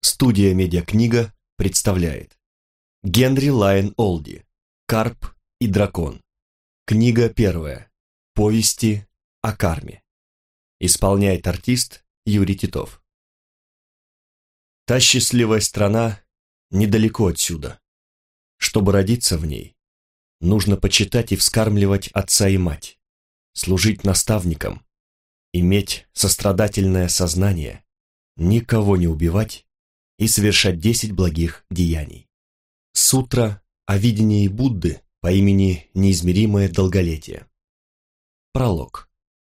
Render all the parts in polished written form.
Студия «Медиакнига» представляет Генри Лайон Олди «Карп и дракон». Книга первая. Повести о карме. Исполняет артист Юрий Титов. Та счастливая страна недалеко отсюда. Чтобы родиться в ней, нужно почитать и вскармливать отца и мать, служить наставникам, иметь сострадательное сознание, никого не убивать и совершать 10 благих деяний. Сутра о видении Будды по имени Неизмеримое долголетие. Пролог.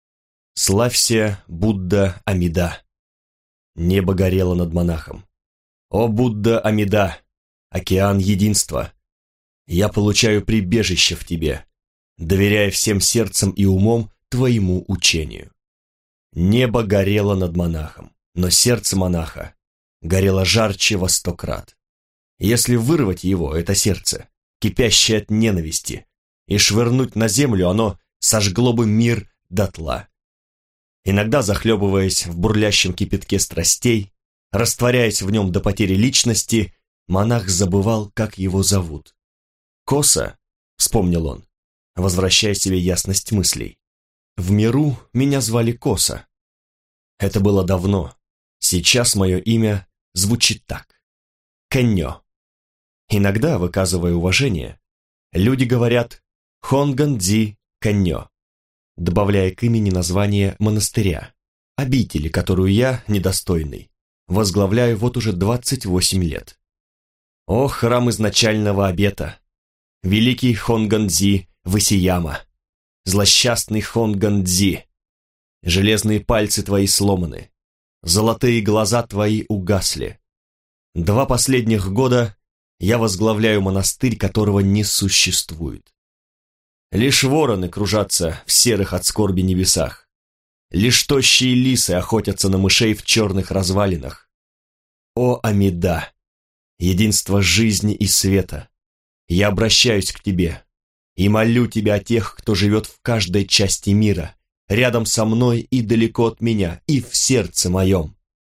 Славься, Будда Амида. Небо горело над монахом. О, Будда Амида, океан единства! Я получаю прибежище в тебе, доверяя всем сердцем и умом твоему учению. Небо горело над монахом, но сердце монаха горело жарче во 100 крат. Если вырвать его, это сердце, кипящее от ненависти, и швырнуть на землю, оно сожгло бы мир дотла. Иногда, захлебываясь в бурлящем кипятке страстей, растворяясь в нем до потери личности, монах забывал, как его зовут. «Коса», — вспомнил он, возвращая себе ясность мыслей. «В миру меня звали Коса. Это было давно. Сейчас мое имя звучит так. Кэньо. Иногда, выказывая уважение, люди говорят Хонган-дзи Кэньо, добавляя к имени название монастыря, обители, которую я, недостойный, возглавляю вот уже 28 лет. О, храм изначального обета! Великий Хонган-дзи Васияма! Злосчастный Хонган-дзи! Железные пальцы твои сломаны, золотые глаза твои угасли. 2 последних года я возглавляю монастырь, которого не существует. Лишь вороны кружатся в серых от скорби небесах. Лишь тощие лисы охотятся на мышей в черных развалинах. О, Амида, единство жизни и света, я обращаюсь к тебе и молю тебя о тех, кто живет в каждой части мира, рядом со мной и далеко от меня, и в сердце моем.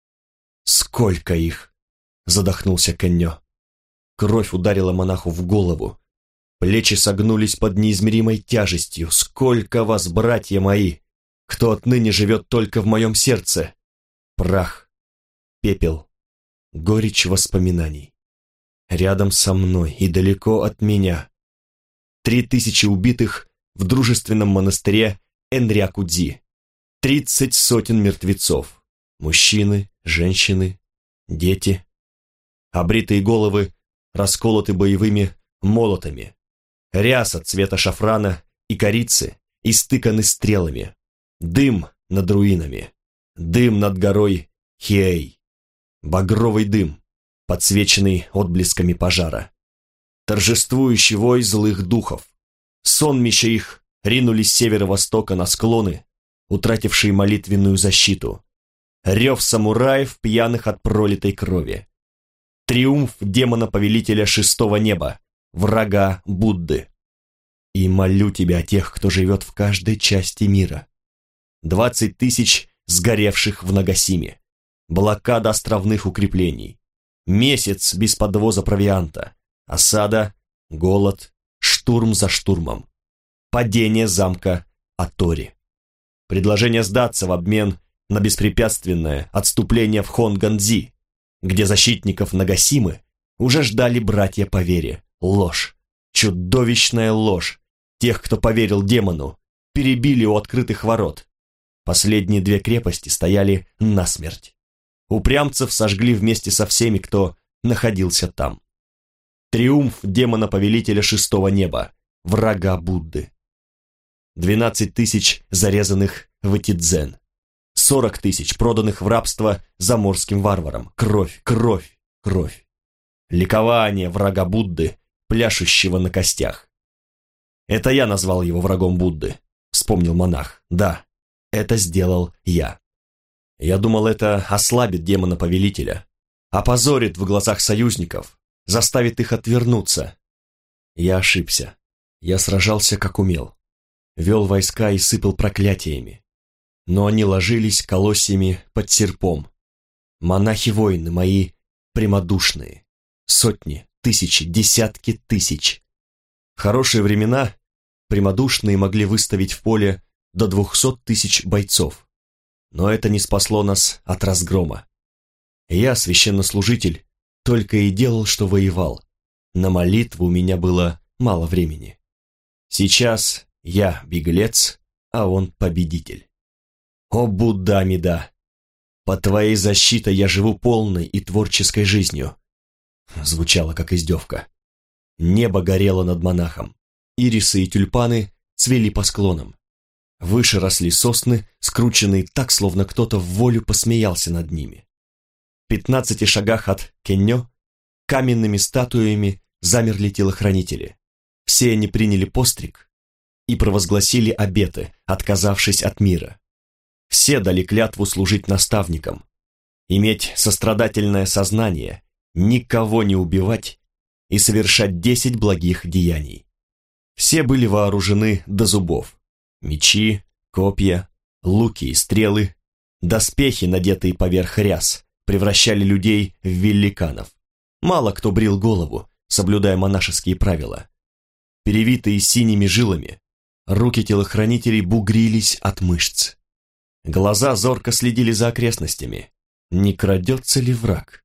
Сколько их! Задохнулся Кэньо. Кровь ударила монаху в голову. Плечи согнулись под неизмеримой тяжестью. Сколько вас, братья мои, кто отныне живет только в моем сердце? Прах, пепел, горечь воспоминаний. Рядом со мной и далеко от меня. 3000 убитых в дружественном монастыре Энрякудзи. 30 сотен мертвецов. Мужчины, женщины, дети. Обритые головы расколоты боевыми молотами. Ряса цвета шафрана и корицы истыканы стрелами. Дым над руинами. Дым над горой Хиэй. Багровый дым, подсвеченный отблесками пожара. Торжествующий вой злых духов. Сонмища их ринулись с северо-востока на склоны, утратившие молитвенную защиту. Рев самураев, пьяных от пролитой крови. Триумф демона-повелителя 6-го неба, врага Будды. И молю тебя о тех, кто живет в каждой части мира. 20 000 сгоревших в Нагасиме. Блокада островных укреплений. Месяц без подвоза провианта. Осада, голод, штурм за штурмом. Падение замка Атори. Предложение сдаться в обмен на беспрепятственное отступление в Хонган-дзи, где защитников Нагасимы уже ждали братья по вере. Ложь, чудовищная ложь. Тех, кто поверил демону, перебили у открытых ворот. Последние 2 крепости стояли насмерть. Упрямцев сожгли вместе со всеми, кто находился там. Триумф демона-повелителя 6-го неба, врага Будды. 12 000 зарезанных в Этидзен. 40 000 проданных в рабство заморским варварам. Кровь, кровь, кровь. Ликование врага Будды, пляшущего на костях. «Это я назвал его врагом Будды», — вспомнил монах. «Да, это сделал я. Я думал, это ослабит демона-повелителя, опозорит в глазах союзников, заставит их отвернуться. Я ошибся. Я сражался, как умел. Вел войска и сыпал проклятиями. Но они ложились колосьями под серпом. Монахи-воины мои прямодушные. Сотни, тысячи, десятки тысяч. В хорошие времена прямодушные могли выставить в поле до 200 тысяч бойцов. Но это не спасло нас от разгрома. Я, священнослужитель, только и делал, что воевал. На молитву у меня было мало времени. Сейчас я беглец, а он победитель. О, Будда Амида! Под твоей защитой я живу полной и творческой жизнью. Звучало как издевка. Небо горело над монахом. Ирисы и тюльпаны цвели по склонам. Выше росли сосны, скрученные так, словно кто-то в волю посмеялся над ними. В 15 шагах от Кеннё каменными статуями замерли телохранители. Все они приняли постриг и провозгласили обеты, отказавшись от мира. Все дали клятву служить наставникам, иметь сострадательное сознание, никого не убивать и совершать 10 благих деяний. Все были вооружены до зубов. Мечи, копья, луки и стрелы, доспехи, надетые поверх ряс, превращали людей в великанов. Мало кто брил голову, соблюдая монашеские правила. Перевитые синими жилами, руки телохранителей бугрились от мышц. Глаза зорко следили за окрестностями. Не крадется ли враг?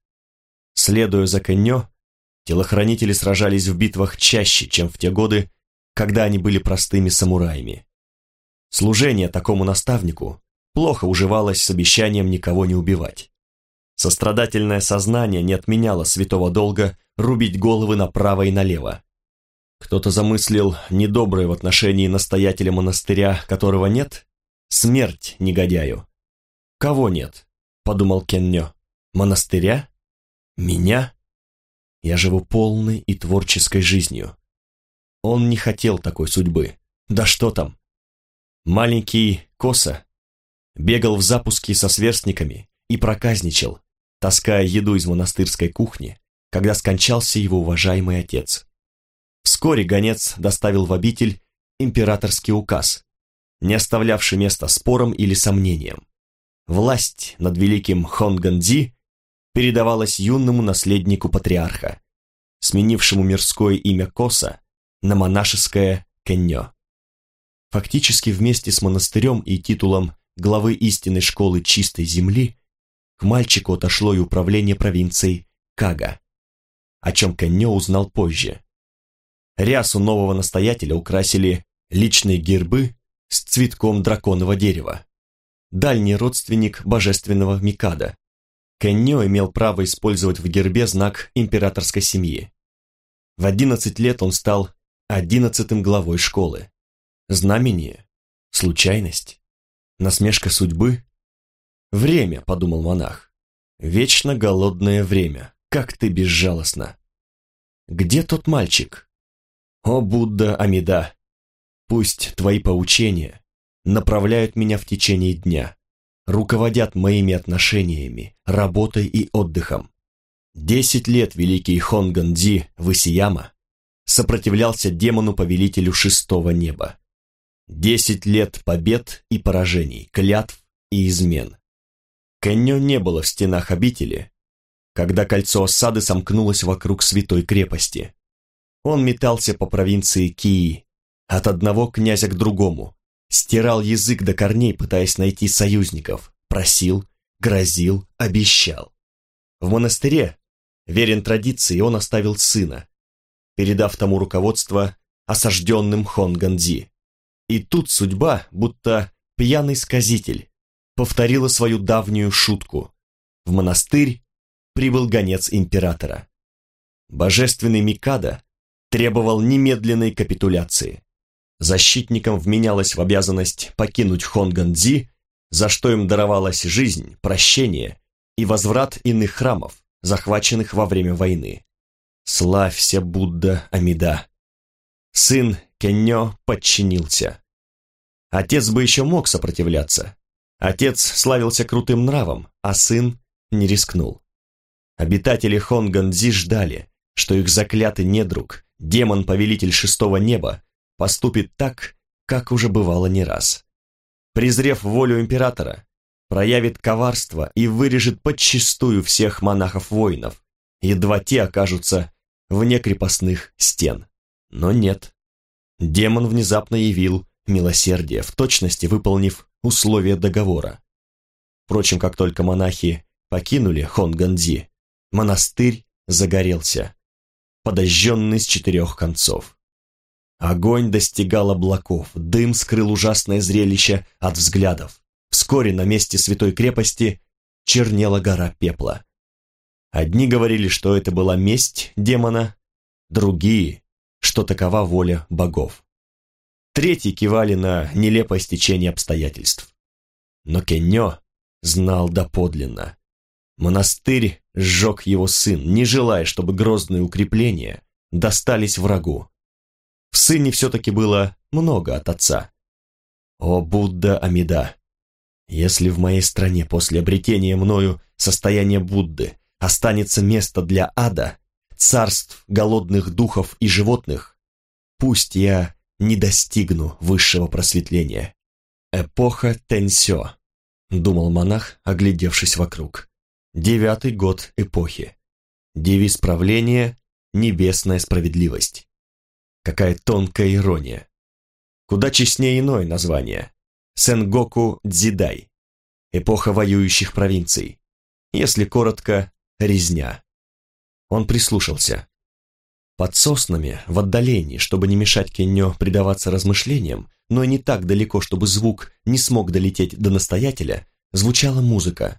Следуя за Кеннё, телохранители сражались в битвах чаще, чем в те годы, когда они были простыми самураями. Служение такому наставнику плохо уживалось с обещанием никого не убивать. Сострадательное сознание не отменяло святого долга рубить головы направо и налево. Кто-то замыслил недоброе в отношении настоятеля монастыря, которого нет? Смерть негодяю. Кого нет? Подумал Кеннё. Монастыря? Меня? Я живу полной и творческой жизнью. Он не хотел такой судьбы. Да что там? Маленький Коса бегал в запуске со сверстниками и проказничал, таская еду из монастырской кухни, когда скончался его уважаемый отец. Вскоре гонец доставил в обитель императорский указ, не оставлявший места спорам или сомнениям. Власть над великим Хонган-Дзи передавалась юному наследнику патриарха, сменившему мирское имя Коса на монашеское Кеннё. Фактически вместе с монастырем и титулом главы истинной школы чистой земли к мальчику отошло и управление провинцией Кага, о чем Кеннё узнал позже. Рясу нового настоятеля украсили личные гербы с цветком драконового дерева. Дальний родственник божественного Микада. Кеннё имел право использовать в гербе знак императорской семьи. В 11 лет он стал 11-м главой школы. Знамение? Случайность? Насмешка судьбы? Время, подумал монах. Вечно голодное время. Как ты безжалостна. Где тот мальчик? О, Будда Амида! Пусть твои поучения направляют меня в течение дня, руководят моими отношениями, работой и отдыхом. 10 лет великий Хонган-Дзи Высияма сопротивлялся демону-повелителю шестого неба. 10 лет побед и поражений, клятв и измен. Кеннё не было в стенах обители, когда кольцо осады сомкнулось вокруг святой крепости. Он метался по провинции Кии, от одного князя к другому, стирал язык до корней, пытаясь найти союзников, просил, грозил, обещал. В монастыре, верен традиции, он оставил сына, передав тому руководство осажденным Хонган-Дзи. И тут судьба, будто пьяный сказитель, повторила свою давнюю шутку. В монастырь прибыл гонец императора. Божественный Микада требовал немедленной капитуляции. Защитникам вменялось в обязанность покинуть Хонган-Дзи, за что им даровалась жизнь, прощение и возврат иных храмов, захваченных во время войны. Славься, Будда Амида! Сын Кеннё подчинился. Отец бы еще мог сопротивляться. Отец славился крутым нравом, а сын не рискнул. Обитатели Хонган-Дзи ждали, что их заклятый недруг, демон-повелитель шестого неба, поступит так, как уже бывало не раз. Презрев волю императора, проявит коварство и вырежет подчистую всех монахов-воинов, едва те окажутся вне крепостных стен. Но нет. Демон внезапно явил милосердие, в точности выполнив условия договора. Впрочем, как только монахи покинули Хонганзи, монастырь загорелся, подожженный с 4 концов. Огонь достигал облаков, дым скрыл ужасное зрелище от взглядов. Вскоре на месте святой крепости чернела гора пепла. Одни говорили, что это была месть демона, другие, что такова воля богов. Третьи кивали на нелепое стечение обстоятельств. Но Кеннё знал доподлинно. Монастырь сжег его сын, не желая, чтобы грозные укрепления достались врагу. В сыне все-таки было много от отца. О, Будда Амида! Если в моей стране после обретения мною состояния Будды останется место для ада, царств голодных духов и животных, пусть я не достигну высшего просветления. Эпоха Тэньсё, думал монах, оглядевшись вокруг. 9-й год эпохи. Девиз правления — небесная справедливость. Какая тонкая ирония. Куда честнее иное название. Сэнгоку Дзидай. Эпоха воюющих провинций. Если коротко, резня. Он прислушался. Под соснами, в отдалении, чтобы не мешать Кеннё предаваться размышлениям, но и не так далеко, чтобы звук не смог долететь до настоятеля, звучала музыка.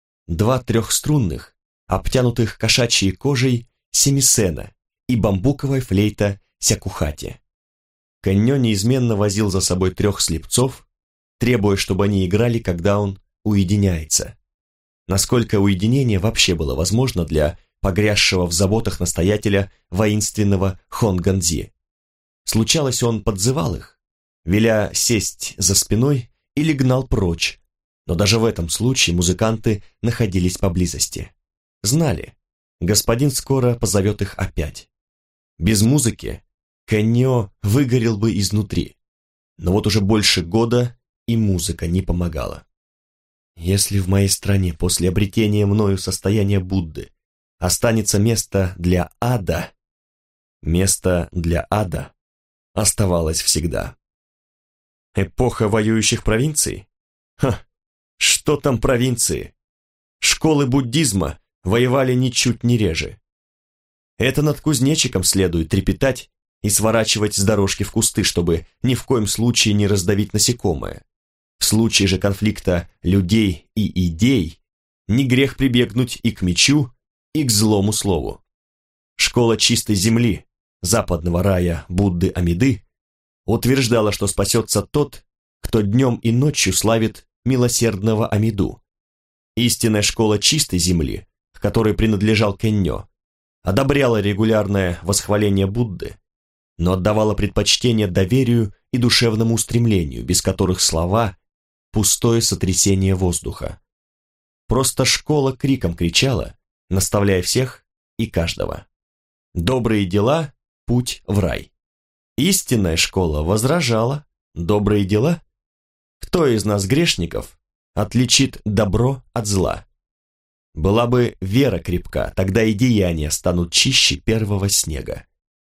2 трехструнных, обтянутых кошачьей кожей семисена и бамбуковая флейта сякухати. Кеннё неизменно возил за собой 3 слепцов, требуя, чтобы они играли, когда он уединяется. Насколько уединение вообще было возможно для погрязшего в заботах настоятеля воинственного Хонганзи. Случалось, он подзывал их, веля сесть за спиной или гнал прочь, но даже в этом случае музыканты находились поблизости. Знали, господин скоро позовет их опять. Без музыки Кеннё выгорел бы изнутри, но вот уже больше года и музыка не помогала. Если в моей стране после обретения мною состояния Будды останется место для ада оставалось всегда. Эпоха воюющих провинций? Что там провинции? Школы буддизма воевали ничуть не реже. Это над кузнечиком следует трепетать и сворачивать с дорожки в кусты, чтобы ни в коем случае не раздавить насекомое. В случае же конфликта людей и идей не грех прибегнуть и к мечу, и к злому слову. Школа чистой земли, западного рая Будды Амиды, утверждала, что спасется тот, кто днем и ночью славит милосердного Амиду. Истинная школа чистой земли, к которой принадлежал Кеннё, одобряла регулярное восхваление Будды, но отдавала предпочтение доверию и душевному устремлению, без которых слова – пустое сотрясение воздуха. Просто школа криком кричала, наставляя всех и каждого. Добрые дела – путь в рай. Истинная школа возражала, добрые дела? Кто из нас, грешников, отличит добро от зла? Была бы вера крепка, тогда и деяния станут чище первого снега.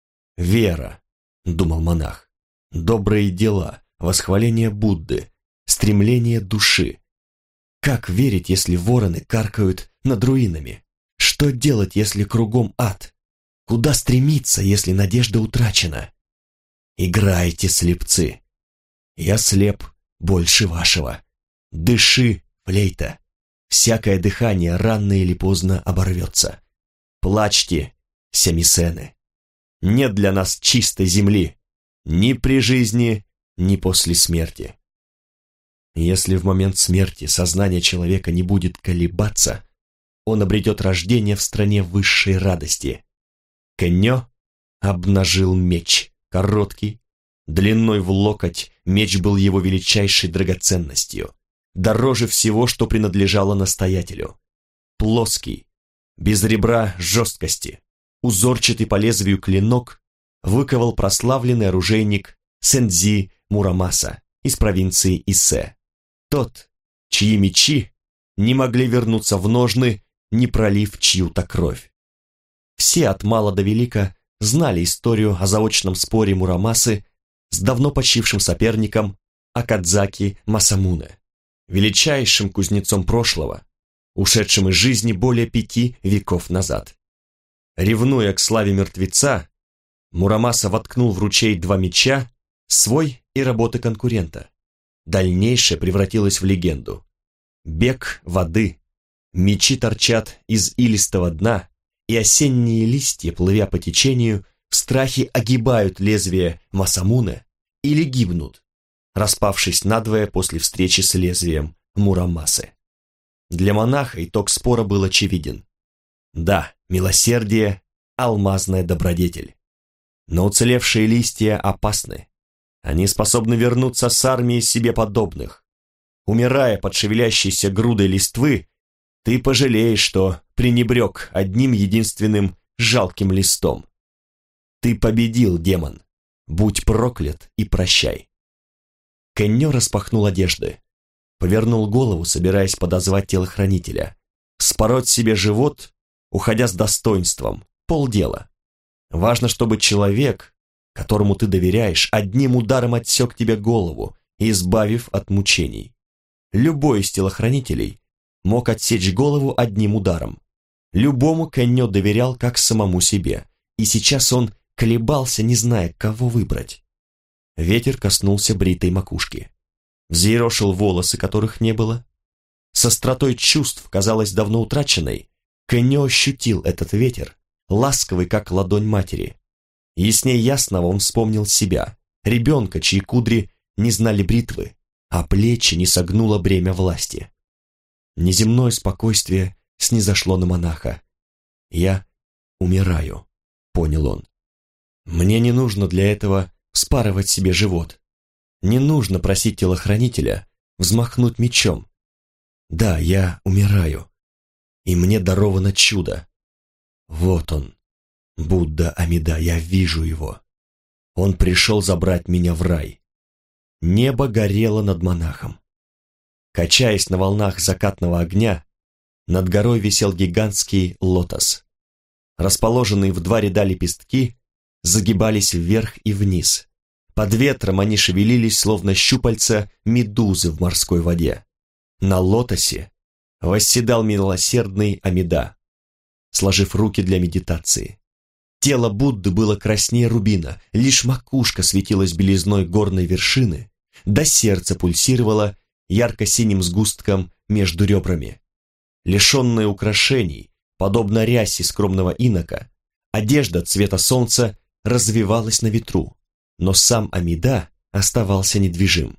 Вера, думал монах, добрые дела, восхваление Будды, стремление души. Как верить, если вороны каркают над руинами? Что делать, если кругом ад? Куда стремиться, если надежда утрачена? Играйте, слепцы. Я слеп больше вашего. Дыши, флейта. Всякое дыхание рано или поздно оборвется. Плачьте, семисены. Нет для нас чистой земли, ни при жизни, ни после смерти. Если в момент смерти сознание человека не будет колебаться, он обретет рождение в стране высшей радости. Кеннё обнажил меч, короткий, длиной в локоть, меч был его величайшей драгоценностью, дороже всего, что принадлежало настоятелю. Плоский, без ребра жесткости, узорчатый по лезвию клинок выковал прославленный оружейник Сэндзи Мурамаса из провинции Иссе. Тот, чьи мечи не могли вернуться в ножны, не пролив чью-то кровь. Все от мала до велика знали историю о заочном споре Мурамасы с давно почившим соперником Акадзаки Масамуне, величайшим кузнецом прошлого, ушедшим из жизни более 5 веков назад. Ревнуя к славе мертвеца, Мурамаса воткнул в ручей 2 меча, свой и работы конкурента. Дальнейшее превратилось в легенду. Бег воды, мечи торчат из илистого дна, и осенние листья, плывя по течению, в страхе огибают лезвие Масамуне или гибнут, распавшись надвое после встречи с лезвием Мурамасы. Для монаха итог спора был очевиден. Да, милосердие – алмазная добродетель. Но уцелевшие листья опасны. Они способны вернуться с армией себе подобных. Умирая под шевелящейся грудой листвы, ты пожалеешь, что пренебрег одним единственным жалким листом. Ты победил, демон. Будь проклят и прощай. Кэньо распахнул одежды, повернул голову, собираясь подозвать телохранителя. Вспороть себе живот, уходя с достоинством, полдела. Важно, чтобы человек, которому ты доверяешь, одним ударом отсек тебе голову, избавив от мучений. Любой из телохранителей мог отсечь голову одним ударом. Любому Кэньо доверял как самому себе, и сейчас он колебался, не зная, кого выбрать. Ветер коснулся бритой макушки, взъерошил волосы, которых не было. С остротой чувств, казалось, давно утраченной, Кэньо ощутил этот ветер, ласковый, как ладонь матери. Яснее ясного он вспомнил себя, ребенка, чьи кудри не знали бритвы, а плечи не согнуло бремя власти. Неземное спокойствие снизошло на монаха. «Я умираю», — понял он. «Мне не нужно для этого вспарывать себе живот. Не нужно просить телохранителя взмахнуть мечом. Да, я умираю, и мне даровано чудо. Вот он, Будда Амида, я вижу его. Он пришел забрать меня в рай». Небо горело над монахом. Качаясь на волнах закатного огня, над горой висел гигантский лотос. Расположенные в 2 ряда лепестки загибались вверх и вниз. Под ветром они шевелились, словно щупальца медузы в морской воде. На лотосе восседал милосердный Амида, сложив руки для медитации. Тело Будды было краснее рубина, лишь макушка светилась белизной горной вершины, да сердце пульсировало ярко-синим сгустком между ребрами. Лишенная украшений, подобно рясе скромного инока, одежда цвета солнца развивалась на ветру, но сам Амида оставался недвижим.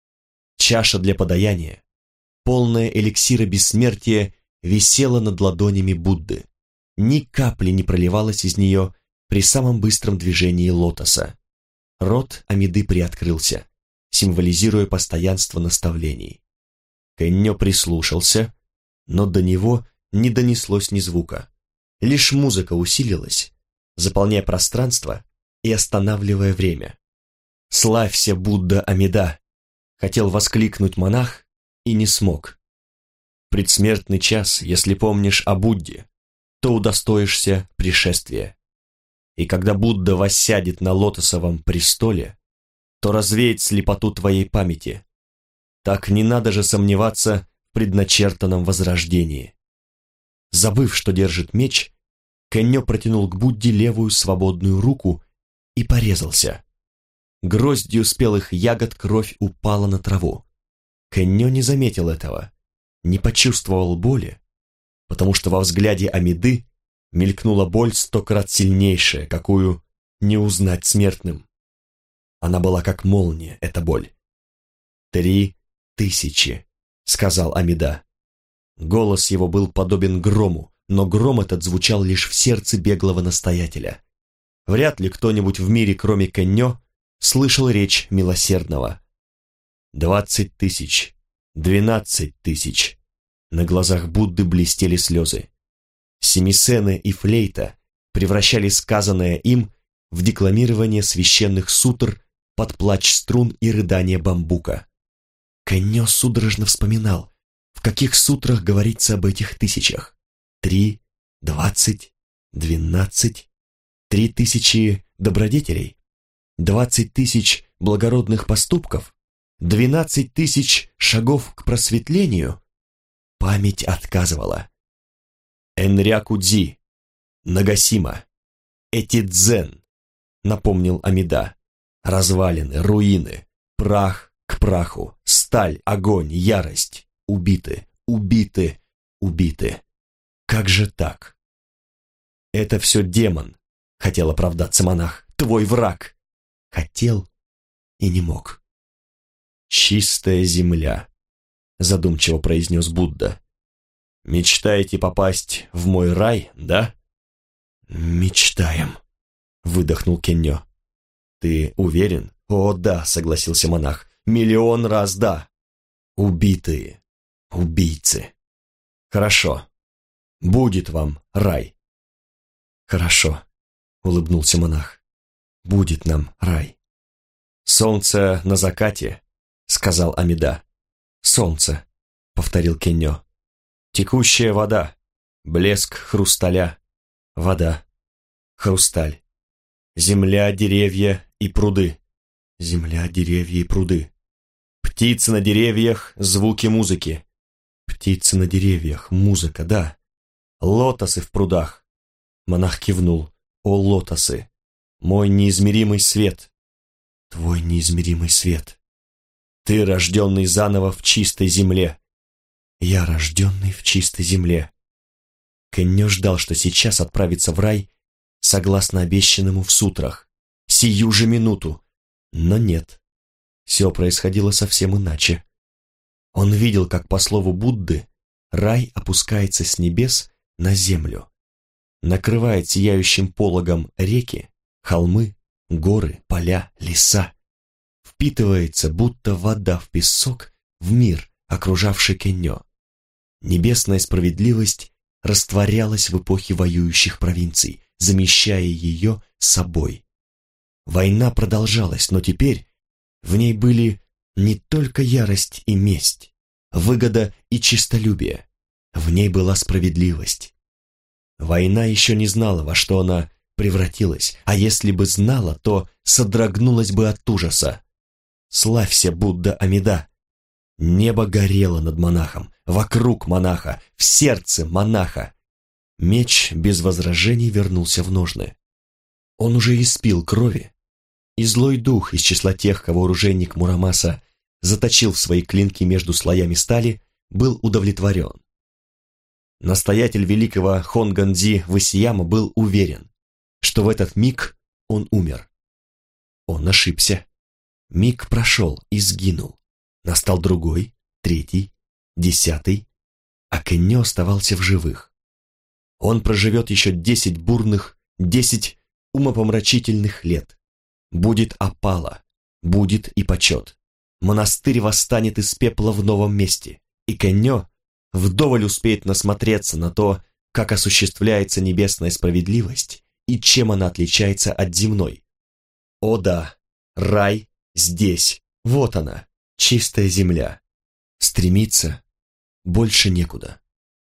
Чаша для подаяния, полная эликсира бессмертия, висела над ладонями Будды. Ни капли не проливалось из нее при самом быстром движении лотоса. Рот Амиды приоткрылся, символизируя постоянство наставлений. Кэньо прислушался, но до него не донеслось ни звука. Лишь музыка усилилась, заполняя пространство и останавливая время. «Славься, Будда Амида!» — хотел воскликнуть монах и не смог. Предсмертный час, если помнишь о Будде, то удостоишься пришествия. И когда Будда воссядет на лотосовом престоле, то развеет слепоту твоей памяти. Так не надо же сомневаться в предначертанном возрождении. Забыв, что держит меч, Кэньо протянул к Будде левую свободную руку и порезался. Гроздью спелых ягод кровь упала на траву. Кэньо не заметил этого, не почувствовал боли, потому что во взгляде Амиды мелькнула боль 100 крат сильнейшая, какую не узнать смертным. Она была как молния, эта боль. 3000, сказал Амида. Голос его был подобен грому, но гром этот звучал лишь в сердце беглого настоятеля. Вряд ли кто-нибудь в мире, кроме Кэньо, слышал речь милосердного. 20 000, 12 000. На глазах Будды блестели слезы. Семисены и флейта превращали сказанное им в декламирование священных сутр под плач струн и рыдание бамбука. Кэньо судорожно вспоминал, в каких сутрах говорится об этих 1000. 3, 20, 12, 3000 добродетелей, 20 000 благородных поступков, 12 000 шагов к просветлению. Память отказывала. Энряку-дзи, Нагасима, Этидзен, напомнил Амида. Развалины, руины, прах к праху, сталь, огонь, ярость. Убиты, убиты, убиты. Как же так? Это все демон, хотел оправдаться монах. Твой враг. Хотел и не мог. Чистая земля, задумчиво произнес Будда. Мечтаете попасть в мой рай, да? Мечтаем, выдохнул Кеннё. Ты уверен? О, да, согласился монах. 1 000 000 раз да. Убитые, убийцы. Хорошо. Будет вам рай. Хорошо, улыбнулся монах. Будет нам рай. Солнце на закате, сказал Амида. Солнце, повторил Кеннё. Текущая вода, блеск хрусталя, вода, хрусталь. Земля, деревья и пруды. Земля, деревья и пруды. Птицы на деревьях, звуки музыки. Птицы на деревьях, музыка, да. Лотосы в прудах. Монах кивнул. О, лотосы! Мой неизмеримый свет. Твой неизмеримый свет. Ты, рожденный заново в чистой земле. Я, рожденный в чистой земле. Кеннё ждал, что сейчас отправится в рай, согласно обещанному в сутрах, сию же минуту. Но нет, все происходило совсем иначе. Он видел, как по слову Будды рай опускается с небес на землю, накрывает сияющим пологом реки, холмы, горы, поля, леса, впитывается, будто вода в песок, в мир, окружавший Кеннё. Небесная справедливость растворялась в эпохе воюющих провинций, замещая ее собой. Война продолжалась, но теперь в ней были не только ярость и месть, выгода и честолюбие. В ней была справедливость. Война еще не знала, во что она превратилась, а если бы знала, то содрогнулась бы от ужаса. Славься, Будда Амида! Небо горело над монахом, вокруг монаха, в сердце монаха. Меч без возражений вернулся в ножны. Он уже испил крови, и злой дух из числа тех, кого оружейник Мурамаса заточил в свои клинки между слоями стали, был удовлетворен. Настоятель великого Хонган-дзи Васияма был уверен, что в этот миг он умер. Он ошибся. Миг прошел и сгинул. Настал другой, 3, 10, а Кеннё оставался в живых. Он проживет еще 10 бурных, 10 умопомрачительных лет. Будет опала, будет и почет. Монастырь восстанет из пепла в новом месте, и Кеннё вдоволь успеет насмотреться на то, как осуществляется небесная справедливость и чем она отличается от земной. О да, рай здесь, вот она, чистая земля. Стремиться больше некуда.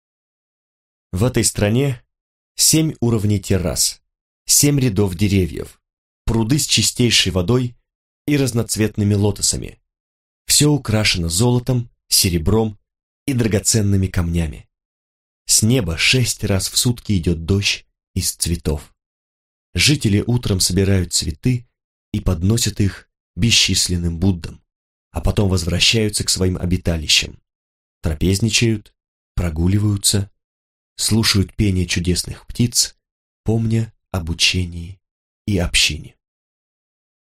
В этой стране 7 уровней террас, 7 рядов деревьев, пруды с чистейшей водой и разноцветными лотосами. Все украшено золотом, серебром и драгоценными камнями. С неба 6 раз в сутки идет дождь из цветов. Жители утром собирают цветы и подносят их бесчисленным Буддам, а потом возвращаются к своим обиталищам. Трапезничают, прогуливаются, слушают пение чудесных птиц, помня об учении и общине.